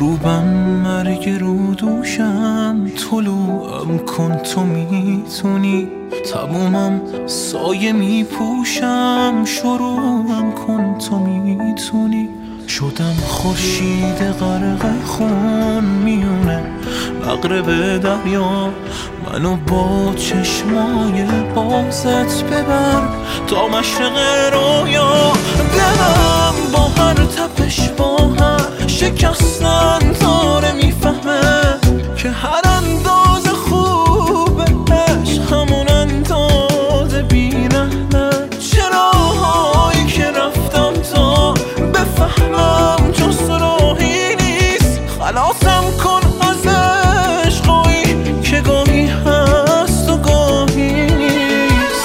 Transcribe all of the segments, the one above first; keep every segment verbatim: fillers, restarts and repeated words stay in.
غروبم مرگ رو دوشم، طلوعم کن تو میتونی، تمومم سایه میپوشم، شروعم کن تو میتونی. شدم خورشید غرق خون میونه مغرب دریا، منو با چشمای بازت ببر تا مشرق رویا. دلم با هر تپش با هر شکستن داره میفهمه که هر انداز خوب عشق همون انداز بی‌رحمه. چراهایی که رفتم تا بفهمم جز راهی نیست، خلاصم کن از عشقایی که گاهی هست و گاهی نیست.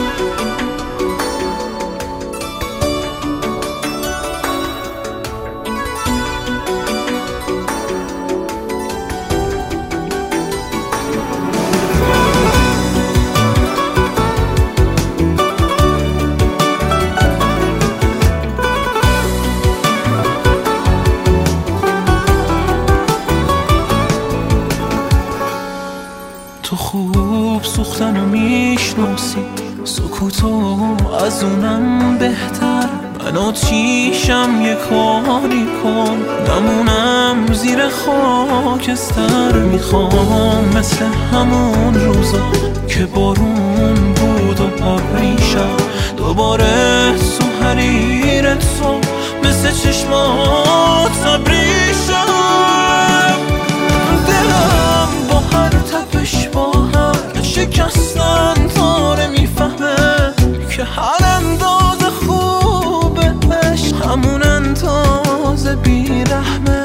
تو خوب سوختنو میشناسی، سکوتو از اونم بهتر. من آتیشم یه کاری کن نمونم زیر خاکستر. میخوام مثل همون روزا که بارون بود و ابریشم دوباره تو حریر تو مثل چشمات ابریشم. دلم با هر تپش با هر شکستن داره میفهمه که هر انداز خوب عشق همون انداز بی‌رحمه.